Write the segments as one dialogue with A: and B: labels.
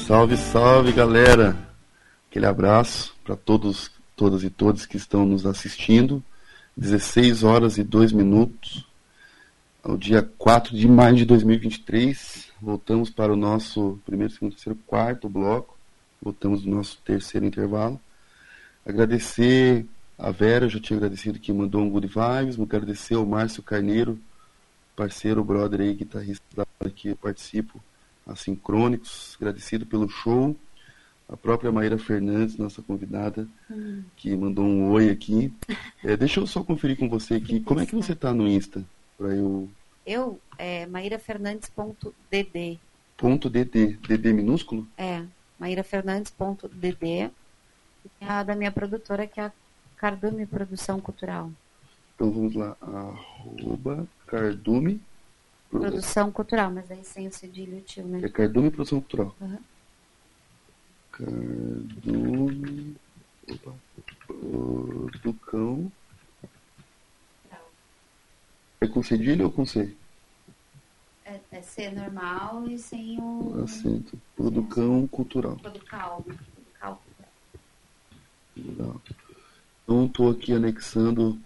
A: Salve, salve, galera! Aquele abraço para todos, todas e todos que estão nos assistindo. 16 horas e 2 minutos, ao dia 4 de maio de 2023. Voltamos para o nosso primeiro, segundo, terceiro, quarto bloco. Voltamos no nosso terceiro intervalo. Agradecer a Vera, eu já tinha agradecido que mandou um Good Vibes. Agradecer ao Márcio Carneiro, parceiro, brother aí, guitarrista que eu participo, Assincrônicos. Agradecido pelo show. A própria Maíra Fernandes, nossa convidada, que mandou um oi aqui. Deixa eu só conferir com você aqui. Como é que você tá no Insta? Pra eu... mairafernandes.dd.
B: .dd.
A: DD minúsculo?
B: mairafernandes.dd. E a da minha produtora, que é a Cardume Produção Cultural.
A: Então vamos lá. @Cardume
B: Produção Cultural, mas aí sem o cedilho tio, né?
A: É Cardume Produção Cultural.
B: Uhum.
A: Cardume Produção. É com cedilho ou com C?
B: É C normal e sem o...
A: Acento. Produção Cultural.
B: Producal.
A: Legal. Então estou aqui anexando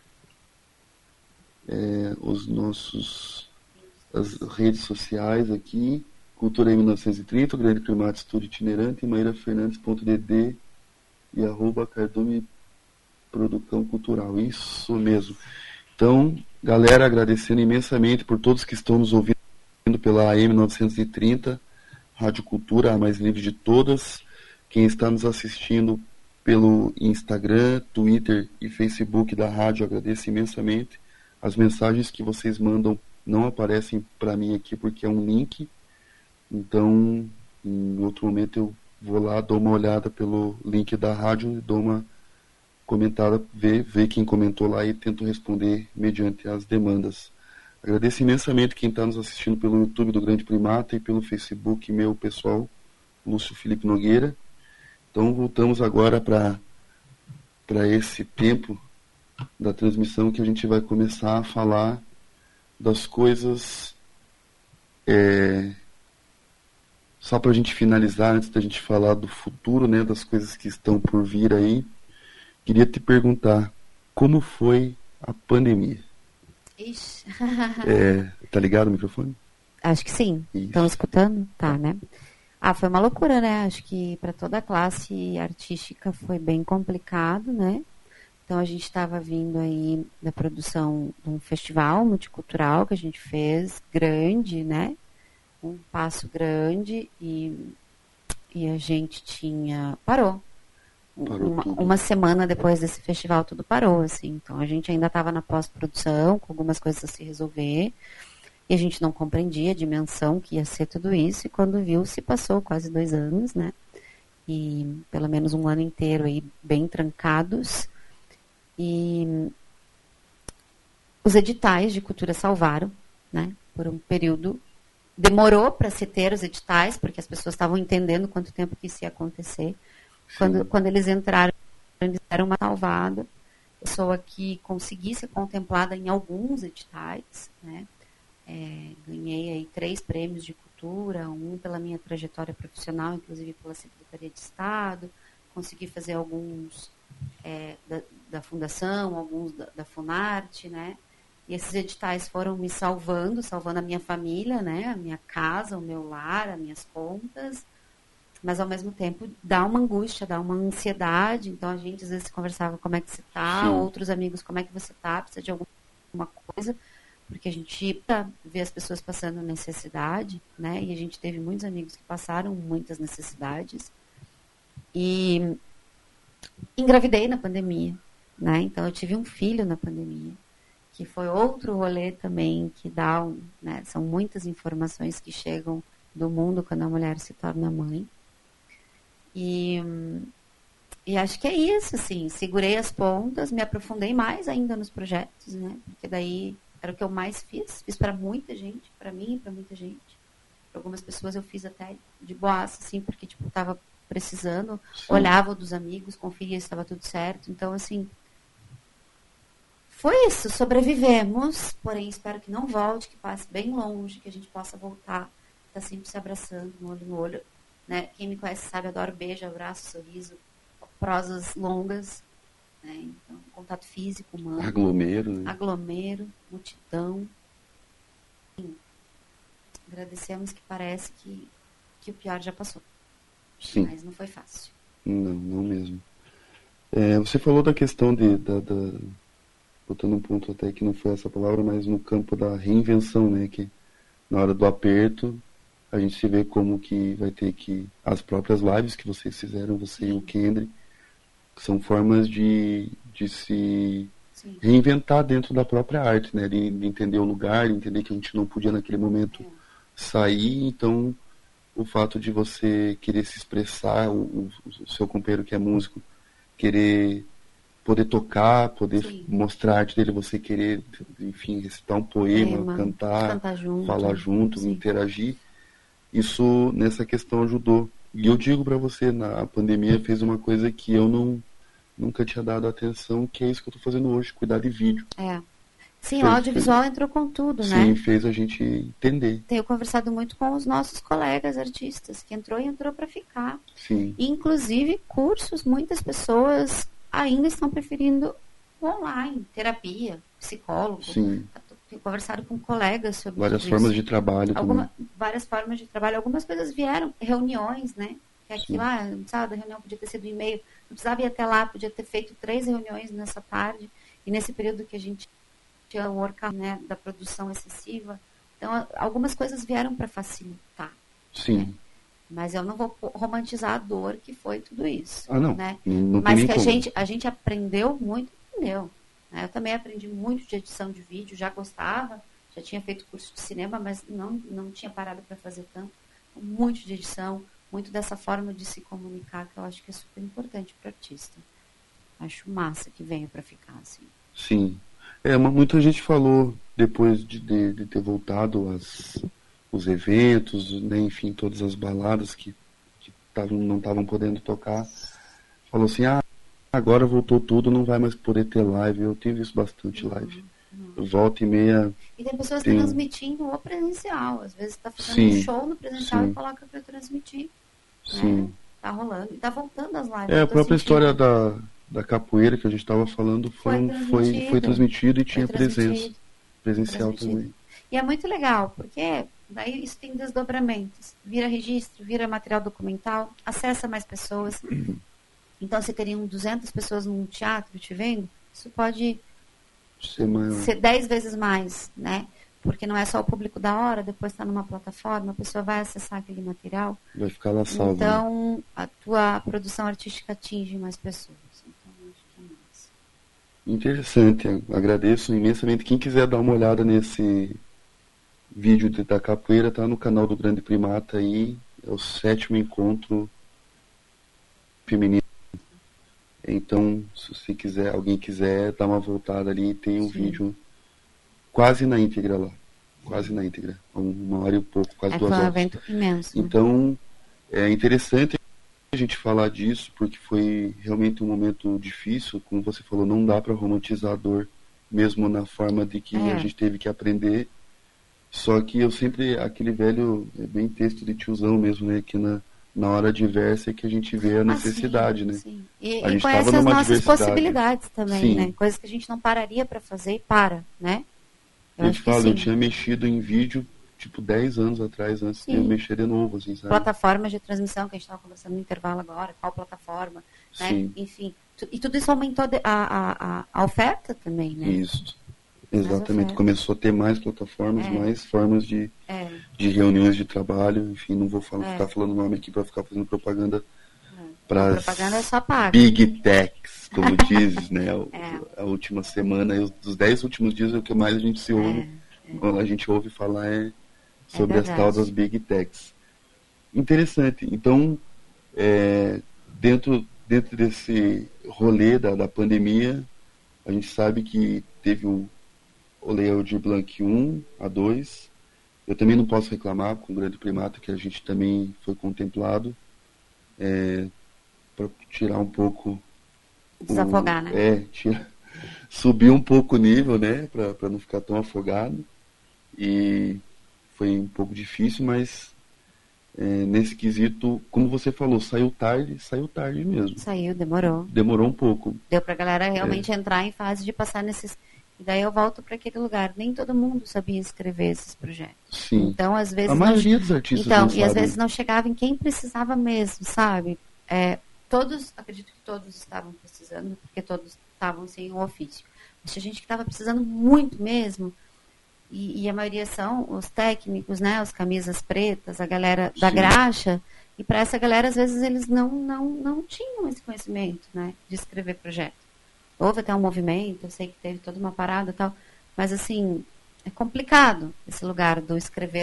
A: as redes sociais aqui. Cultura em 1930, o Grande Primato Estúdio Itinerante, mairafernandes.dd e @Cardume Produção Cultural. Isso mesmo. Então, galera, agradecendo imensamente por todos que estão nos ouvindo pela AM 930, Rádio Cultura, a mais livre de todas. Quem está nos assistindo pelo Instagram, Twitter e Facebook da rádio, agradeço imensamente. As mensagens que vocês mandam não aparecem para mim aqui porque é um link. Então, em outro momento eu vou lá, dou uma olhada pelo link da rádio e dou uma comentada, ver quem comentou lá e tento responder mediante as demandas. Agradeço imensamente quem está nos assistindo pelo YouTube do Grande Primata e pelo Facebook meu pessoal, Lúcio Felipe Nogueira. Então voltamos agora para esse tempo da transmissão que a gente vai começar a falar das coisas... Só para a gente finalizar, antes da gente falar do futuro, né, das coisas que estão por vir aí, queria te perguntar, como foi a pandemia?
B: Ixi.
A: Tá ligado o microfone?
B: Acho que sim. Estão escutando? Tá, né? Foi uma loucura, né? Acho que para toda a classe artística foi bem complicado, né? Então a gente estava vindo aí da produção de um festival multicultural que a gente fez, grande, né? Um passo grande e a gente parou uma semana depois desse festival tudo parou, assim, então a gente ainda estava na pós-produção com algumas coisas a se resolver e a gente não compreendia a dimensão que ia ser tudo isso e quando viu se passou quase 2 anos, né, e pelo menos um ano inteiro aí bem trancados e os editais de cultura salvaram, né, por um período. Demorou para se ter os editais, porque as pessoas estavam entendendo quanto tempo que isso ia acontecer. Quando eles entraram, eles deram uma salvada. Pessoa que consegui ser contemplada em alguns editais, né? Ganhei aí 3 prêmios de cultura, um pela minha trajetória profissional, inclusive pela Secretaria de Estado. Consegui fazer alguns da Fundação, alguns da Funarte, né? E esses editais foram me salvando a minha família, né? A minha casa, o meu lar, as minhas contas. Mas, ao mesmo tempo, dá uma angústia, dá uma ansiedade. Então, a gente, às vezes, conversava como é que você tá, outros amigos, como é que você tá, precisa de alguma coisa. Porque a gente vê as pessoas passando necessidade, né? E a gente teve muitos amigos que passaram muitas necessidades. E engravidei na pandemia, né? Então, eu tive um filho na pandemia. Que foi outro rolê também, que dá, né, são muitas informações que chegam do mundo quando a mulher se torna mãe. E acho que é isso, assim, segurei as pontas, me aprofundei mais ainda nos projetos, né, porque daí era o que eu mais fiz para muita gente, para mim e para muita gente. Para algumas pessoas eu fiz até de boaça, assim, porque, tipo, estava precisando, olhava dos amigos, conferia se estava tudo certo, então, assim... Foi isso, sobrevivemos, porém espero que não volte, que passe bem longe, que a gente possa voltar, estar sempre se abraçando, no olho, né? Quem me conhece sabe, adoro beijo, abraço, sorriso, prosas longas, né? Então, contato físico, humano.
A: Aglomero, né?
B: Aglomero, multidão. Enfim, agradecemos que parece que o pior já passou.
A: Sim.
B: Mas não foi fácil.
A: Não mesmo. Você falou da questão botando um ponto até que não foi essa palavra, mas no campo da reinvenção, né? Que na hora do aperto, a gente se vê como que vai ter que... As próprias lives que vocês fizeram, você e o Kendry, são formas de se reinventar dentro da própria arte, né? De entender o lugar, de entender que a gente não podia naquele momento sair, então o fato de você querer se expressar, o seu companheiro que é músico, querer poder tocar, poder mostrar a arte dele, você querer, enfim, recitar um poema, cantar
B: junto,
A: falar junto, interagir, isso nessa questão ajudou. E eu digo para você, a pandemia fez uma coisa que eu nunca tinha dado atenção, que é isso que eu estou fazendo hoje, cuidar de vídeo.
B: Sim, o audiovisual entrou com tudo, né?
A: Sim, fez a gente entender.
B: Tenho conversado muito com os nossos colegas artistas, que entrou para ficar.
A: Sim.
B: Inclusive, cursos, muitas pessoas ainda estão preferindo online, terapia, psicólogo.
A: Sim.
B: Tenho conversado com colegas sobre
A: várias formas de trabalho
B: várias formas de trabalho. Algumas coisas vieram, reuniões, né? Que aquilo lá, não precisava da reunião, podia ter sido e-mail, não precisava ir até lá, podia ter feito 3 reuniões nessa tarde, e nesse período que a gente tinha o workout, né, da produção excessiva. Então, algumas coisas vieram para facilitar.
A: Sim.
B: Né? Mas eu não vou romantizar a dor que foi tudo isso.
A: Não.
B: Né?
A: Não
B: mas que
A: como.
B: a gente aprendeu muito, entendeu? Né? Eu também aprendi muito de edição de vídeo, já gostava, já tinha feito curso de cinema, mas não tinha parado para fazer tanto. Muito de edição, muito dessa forma de se comunicar, que eu acho que é super importante para o artista. Acho massa que venha para ficar assim.
A: Sim. Muita gente falou, depois de ter voltado os eventos, né, enfim, todas as baladas que não estavam podendo tocar, falou assim, agora voltou tudo, não vai mais poder ter live. Eu tenho visto bastante live. Volta e meia...
B: E tem pessoas transmitindo o presencial. Às vezes está fazendo um show no presencial e coloca para transmitir.
A: Sim.
B: Né? Tá rolando. E tá voltando as lives.
A: A própria história da capoeira que a gente estava falando foi transmitido e tinha presencial também.
B: E é muito legal, porque daí isso tem desdobramentos. Vira registro, vira material documental, acessa mais pessoas. Então, se teriam 200 pessoas num teatro te vendo, isso pode ser 10 vezes mais, né? Porque não é só o público da hora, depois está numa plataforma, a pessoa vai acessar aquele material.
A: Vai ficar lá salvo.
B: Então, a tua produção artística atinge mais pessoas. Então, acho que é massa.
A: Interessante, agradeço imensamente. Quem quiser dar uma olhada nesse vídeo da capoeira, tá no canal do Grande Primata aí, é o 7º encontro feminino. Então, se você quiser, alguém quiser dar uma voltada ali, tem um vídeo quase na íntegra lá. Quase na íntegra. 1 hora e pouco, quase 2 horas.
B: É um evento imenso.
A: Então, é interessante a gente falar disso, porque foi realmente um momento difícil. Como você falou, não dá para romantizar a dor, mesmo na forma de que a gente teve que aprender. Só que eu sempre, aquele velho, bem texto de tiozão mesmo, né, que na hora adversa é que a gente vê a necessidade, né?
B: Sim. E
A: a gente
B: conhece as nossas possibilidades também, né? Coisas que a gente não pararia para fazer e para, né?
A: Eu tinha mexido em vídeo, tipo, 10 anos atrás, antes de eu mexer de novo, assim, sabe?
B: Plataformas de transmissão, que a gente estava conversando no intervalo agora, qual plataforma, né? Enfim, e tudo isso aumentou a oferta também, né?
A: Isso, exatamente. Começou a ter mais plataformas, mais formas de reuniões de trabalho, enfim, não vou ficar falando nome aqui para ficar fazendo propaganda para
B: propaganda é só paga.
A: Big Techs, como dizes, né? A última semana, dos 10 últimos dias, o que mais a gente se ouve, a gente ouve falar sobre as tal das Big Techs. Interessante. Então, dentro desse rolê da pandemia, a gente sabe que teve o Lei Aldir Blanc 1, a 2. Eu também não posso reclamar com o Grande Primata, que a gente também foi contemplado. Para tirar um pouco...
B: Desafogar, né?
A: Subir um pouco o nível, né? Para não ficar tão afogado. E foi um pouco difícil, mas nesse quesito, como você falou, saiu tarde mesmo.
B: Saiu, demorou.
A: Demorou um pouco.
B: Deu pra galera realmente entrar em fase de passar nesses... E daí eu volto para aquele lugar. Nem todo mundo sabia escrever esses projetos.
A: Sim.
B: Então, às vezes...
A: A maioria dos artistas não
B: e
A: sabe.
B: às vezes não chegava em quem precisava mesmo, sabe? Acredito que todos estavam precisando, porque todos estavam sem um ofício. Mas tinha gente que estava precisando muito mesmo, e a maioria são os técnicos, né, os camisas pretas, a galera da graxa, e para essa galera, às vezes, eles não tinham esse conhecimento, né, de escrever projeto. Houve até um movimento, eu sei que teve toda uma parada e tal, mas, assim, é complicado esse lugar do escrever.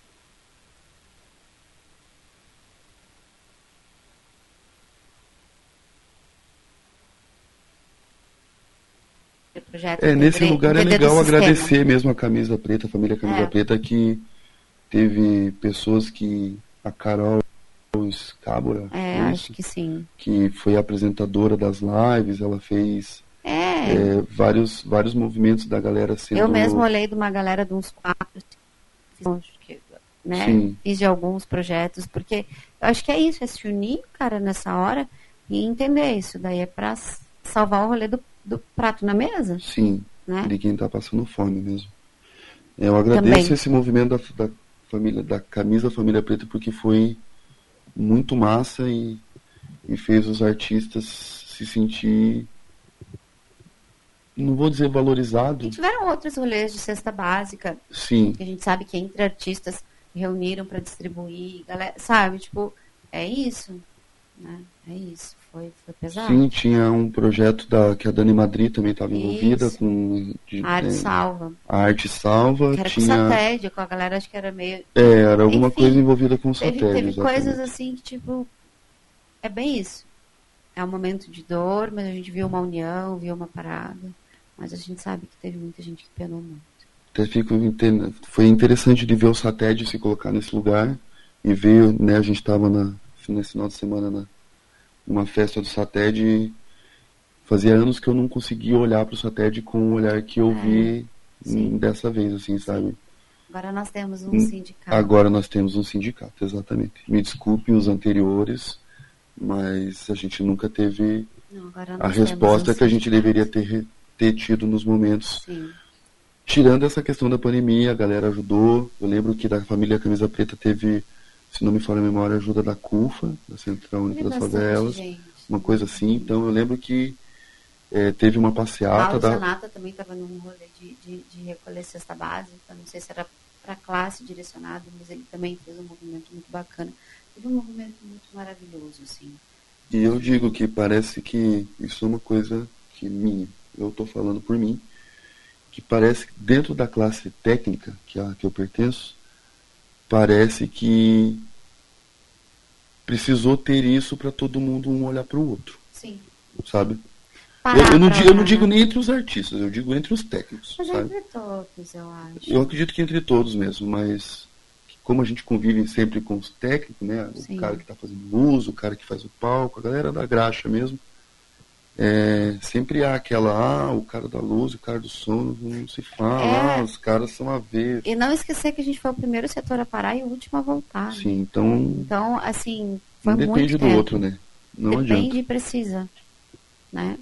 B: Projeto,
A: nesse lugar é legal agradecer mesmo a Camisa Preta, a família Camisa Preta, que teve pessoas que... A Carol Scábora,
B: acho que sim.
A: Que foi apresentadora das lives, ela fez vários movimentos da galera sendo...
B: Eu mesmo olhei de uma galera de uns 4, né?
A: Sim.
B: Fiz de alguns projetos, porque eu acho que é isso, é se unir, cara, nessa hora e entender isso. Daí é pra salvar o rolê do prato na mesa.
A: Sim,
B: né?
A: De quem tá passando fome mesmo. Eu agradeço também esse movimento da família, da Camisa Família Preta, porque foi muito massa e fez os artistas se sentir, não vou dizer valorizado.
B: E tiveram outros rolês de cesta básica.
A: Sim.
B: Que a gente sabe que entre artistas reuniram para distribuir, galera, sabe? Tipo, é isso, né? É isso. Foi pesado.
A: Sim, tinha um projeto que a Dani Madri também estava envolvida com
B: a Arte Salva.
A: A Arte Salva.
B: Que era com Satédio, com a galera, acho que era meio...
A: era alguma coisa envolvida com o Satédio.
B: Teve coisas assim que, tipo, é bem isso. É um momento de dor, mas a gente viu uma união, viu uma parada. Mas a gente sabe que teve muita gente que penou muito.
A: Foi interessante de ver o Satédio se colocar nesse lugar e ver, né, a gente estava nesse final de semana numa festa do Satédio e fazia anos que eu não conseguia olhar para o Satédio com o olhar que eu vi dessa vez, assim, sabe?
B: Agora nós temos um sindicato.
A: Agora nós temos um sindicato, exatamente. Me desculpe os anteriores, mas a gente nunca teve a resposta que a gente deveria ter tido nos momentos.
B: Sim.
A: Tirando essa questão da pandemia, a galera ajudou. Eu lembro que da família Camisa Preta teve, se não me falha a memória, ajuda da CUFA, da Central Única das Favelas, uma coisa assim. Então eu lembro que teve uma passeata.
B: A Sanata também estava num rolê de recolher cesta básica, não sei se era para classe direcionado, mas ele também fez um movimento muito bacana. Teve um movimento muito maravilhoso, assim.
A: E eu digo que parece que isso é uma coisa que eu estou falando por mim, que parece que dentro da classe técnica que eu pertenço, parece que precisou ter isso para todo mundo um olhar para o outro.
B: Sim.
A: Sabe? Eu não digo nem entre os artistas, eu digo entre os técnicos.
B: Mas
A: sabe?
B: Entre todos, eu acho.
A: Eu acredito que entre todos mesmo, mas como a gente convive sempre com os técnicos, né? O cara que está fazendo luz, o cara que faz o palco, a galera da graxa mesmo, sempre há aquela, o cara da luz, o cara do som, não se fala, os caras são a ver.
B: E não esquecer que a gente foi o primeiro setor a parar e o último a voltar.
A: Sim,
B: né? Então, assim, foi muito
A: depende do outro, né? Não
B: depende
A: adianta.
B: e precisa, né?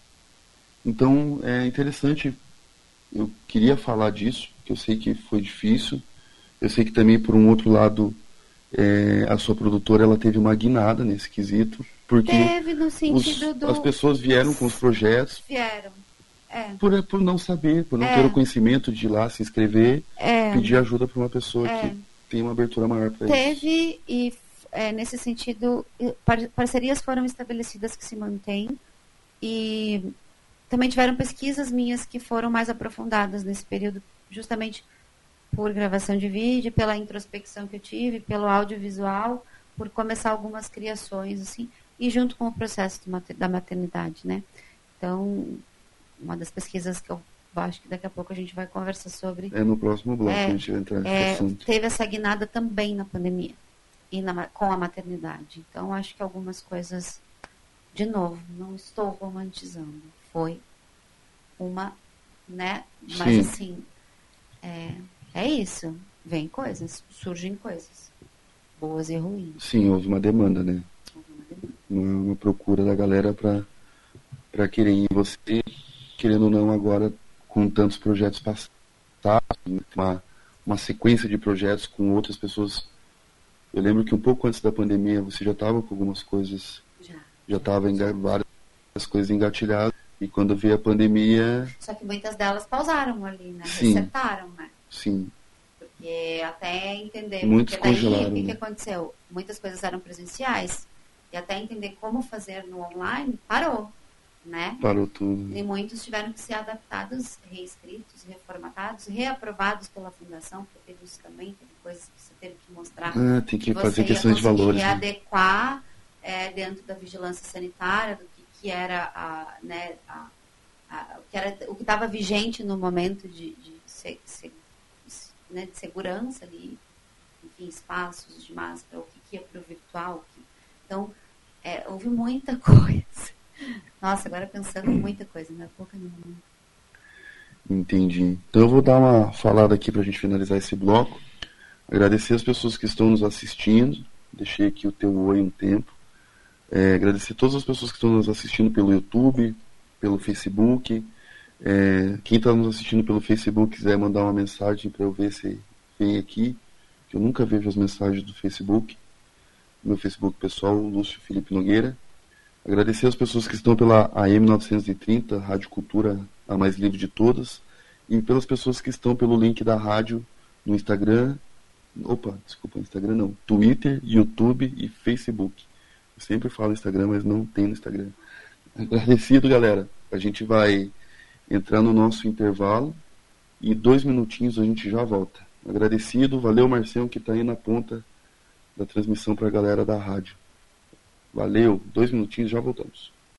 A: Então, é interessante, eu queria falar disso, porque eu sei que foi difícil, eu sei que também, por um outro lado, a sua produtora, ela teve uma guinada nesse quesito, porque
B: teve no sentido
A: as pessoas vieram com os projetos,
B: vieram,
A: por não saber, por não ter o conhecimento de ir lá se inscrever, pedir ajuda para uma pessoa que tem uma abertura maior para isso.
B: Teve, e nesse sentido, parcerias foram estabelecidas que se mantêm, e também tiveram pesquisas minhas que foram mais aprofundadas nesse período, justamente por gravação de vídeo, pela introspecção que eu tive, pelo audiovisual, por começar algumas criações, assim, e junto com o processo da maternidade, né? Então, uma das pesquisas que eu acho que daqui a pouco a gente vai conversar sobre...
A: no próximo bloco a gente vai entrar nesse assunto.
B: Teve essa guinada também na pandemia, e com a maternidade. Então, acho que algumas coisas, de novo, não estou romantizando, foi uma, né? Mas, assim, é isso. Vem coisas, surgem coisas. boas e ruins.
A: Sim, houve uma demanda, né? Uma procura da galera para querer. E você, querendo ou não, agora, com tantos projetos passados, uma sequência de projetos com outras pessoas. Eu lembro que um pouco antes da pandemia você já estava com algumas coisas, já estava várias coisas engatilhadas, e quando veio a pandemia...
B: Só que muitas delas pausaram ali, né?
A: Sim.
B: Resetaram, né?
A: Sim.
B: Porque até entender...
A: Muitos
B: porque daí,
A: congelaram,
B: o que
A: né?
B: aconteceu? Muitas coisas eram presenciais, e até entender como fazer no online, parou, né?
A: Parou tudo.
B: E muitos tiveram que ser adaptados, reescritos, reformatados, reaprovados pela fundação, porque teve isso também, teve coisas que você teve que mostrar.
A: Tem que fazer questões de valores.
B: Readequar dentro da vigilância sanitária, do que era o que estava vigente no momento de segurança ali, enfim, espaços de máscara, o que ia para o virtual. Então, houve muita coisa. Nossa, agora pensando em muita coisa, não é pouca nenhuma.
A: Entendi. Então eu vou dar uma falada aqui para a gente finalizar esse bloco. Agradecer as pessoas que estão nos assistindo. Deixei aqui o teu oi um tempo. Agradecer todas as pessoas que estão nos assistindo pelo YouTube, pelo Facebook. Quem está nos assistindo pelo Facebook quiser mandar uma mensagem para eu ver se vem aqui, que eu nunca vejo as mensagens do Facebook. Meu Facebook pessoal, Lúcio Felipe Nogueira. Agradecer as pessoas que estão pela AM 930, Rádio Cultura, a mais livre de todas, e pelas pessoas que estão pelo link da rádio no Instagram, Instagram não, Twitter, YouTube e Facebook. Eu sempre falo Instagram, mas não tem no Instagram. Agradecido, galera. A gente vai entrar no nosso intervalo e 2 minutinhos a gente já volta. Agradecido, valeu Marcião que está aí na ponta da transmissão para a galera da rádio. Valeu, 2 minutinhos, já voltamos.